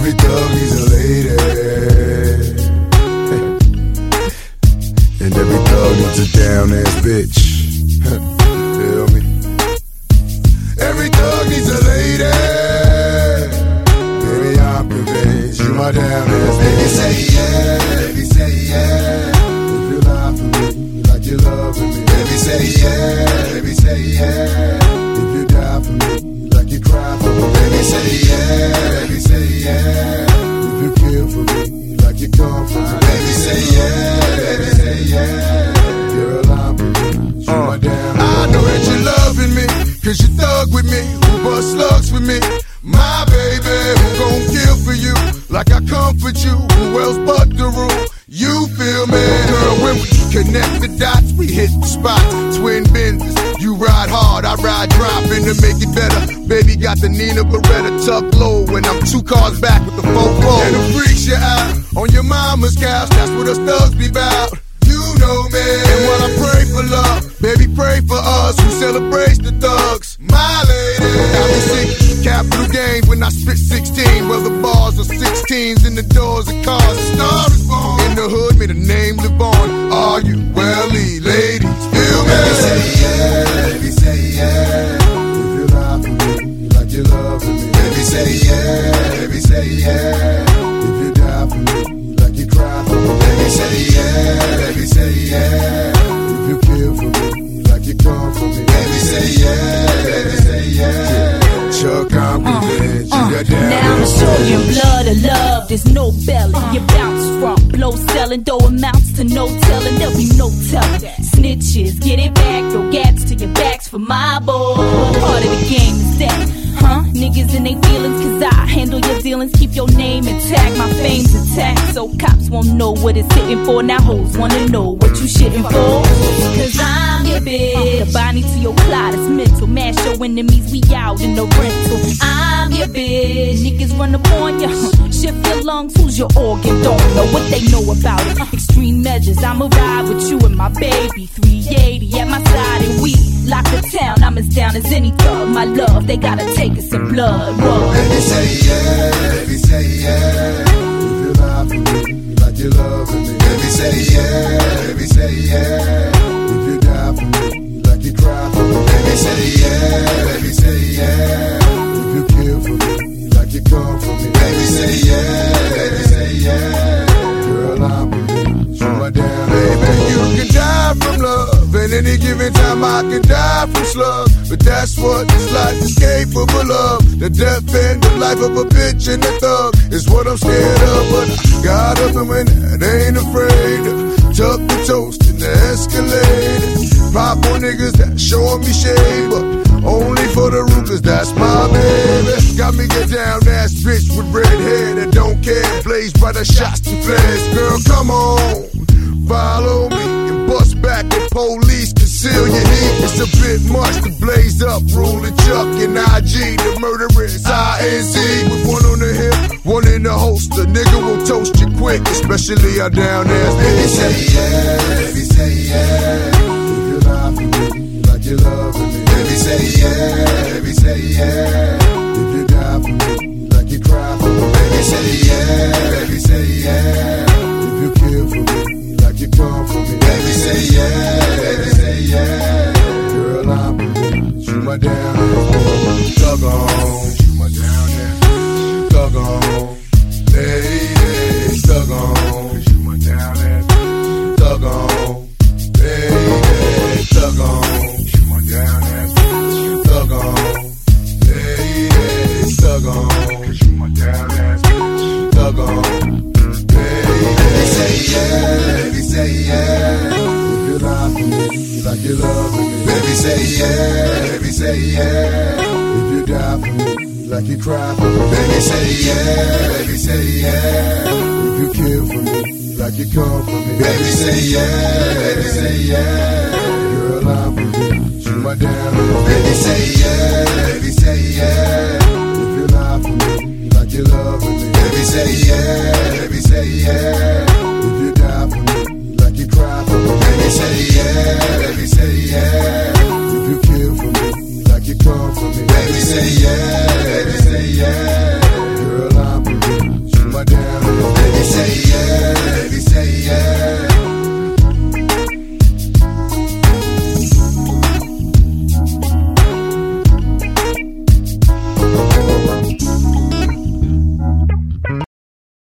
Every thug needs a lady. And every thug needs a down-ass bitch. Feel me? Every thug needs a lady. Baby, I'm convinced you my down-ass bitch. Baby, say yeah. Baby, say yeah. If you lie for me like you're loving me. Baby, say yeah. Baby, say yeah. If you die for me like you cry for me. Baby, say yeah. Baby, say yeah. If you kill for me like you come for me. Baby, say yeah. Baby, say yeah. Girl, I'm convinced you my down-ass. I know that you're loving me, cause you thug with me, who bust slugs for me. My baby, who gon' kill for you, like I comfort you, who else but the rule? You feel me? Girl, when we connect the dots, we hit the spots, twin benders. You ride hard, I ride dropping to make it better. Baby got the Nina Beretta tucked low, and I'm 2 cars back with the 4-4. And it freaks you out on your mama's couch, that's what us thugs be bout. You know me. And while I pray for love, baby pray for us who celebrates the thugs. My lady, I be sick, capital gains when I spit 16. Well, the bars are 16s in the doors of cars. The star is born in the hood, may the name live on. Are you welly, ladies? Feel me? Baby say yeah, baby say yeah. If you lie for me like you love me. Baby say yeah, baby say yeah. If you die for me like you cry for me. Baby say yeah, baby say yeah. If you kill for me like you come for me. Baby say yeah, baby say yeah. Chuck, I'm convinced you got down. Now I'm showing you blood of love, there's no belly. You bounce from blow selling, though amounts to no telling, there'll be no telling. Snitches, get it back, throw gaps to your backs for my boy. Part of the game is that, huh? Niggas in they feelings, cause I handle your dealings, keep your name intact, my fame's intact, so cops won't know what it's hitting for. Now hoes wanna know what you shitting for, cause I'm your bitch. The body to your clot is mental, mash your enemies, we out in the rental. I'm your bitch, niggas run up on ya, shift your lungs, who's your organ, don't know what they know about it. Extreme measures, I'ma ride with you and my baby, 380 at my side and we lock the town, I'm as down as any thug. My love, they gotta take us in blood. Whoa. Baby say yeah, baby say yeah. If you lie for me like you love me. Baby say yeah, baby say yeah. If you die for me like you cry for me. Baby say yeah, baby say yeah. If you kill for me like you come for me. Baby say yeah, baby say yeah. Girl, I'm convinced you are down. Baby, you can die from love, and any given time I can die from slugs. But that's what this life is capable of. The death and the life of a bitch and a thug is what I'm scared of. But I got up and went and ain't afraid to tuck the toast in the escalator. Pop on niggas that showing me shade, but only for the root, cause that's my baby. Got me a down-ass bitch with red hair that don't care. Blaze by the shots and flares. Girl, come on, follow me and bust back the police. Conceal your heat, it's a bit much to blaze up. Rule the Chuck and IG, the murderers INC. With one on the hip, one in the holster. Nigga will toast you quick, especially our down-ass. Baby say yeah, baby say yeah. If you lie for me like you love me. Baby say yeah, baby say yeah. If you die for me like you cry for me. Baby say yeah, baby say yeah. If you kill for me like you come for me. Baby say yeah, baby say yeah. Girl, I'm convinced you my down. Thug on, you my down there. Thug on, lady, thug on, you my down there. Thug on, lady, thug on, you my down there. Thug on, lady, thug on, you my down there. Thug on, lady. Baby say yeah, baby say yeah. If you lie for me like you love me. Baby say yeah, baby say yeah. If you die for me like you cry for me. Baby say yeah, baby say yeah. If you kill for me like you come for me. Baby say yeah, baby say yeah. Girl, I'm convinced you my down. Baby say yeah, baby say yeah. If you lie for me like you love me. Baby say yeah, baby say yeah.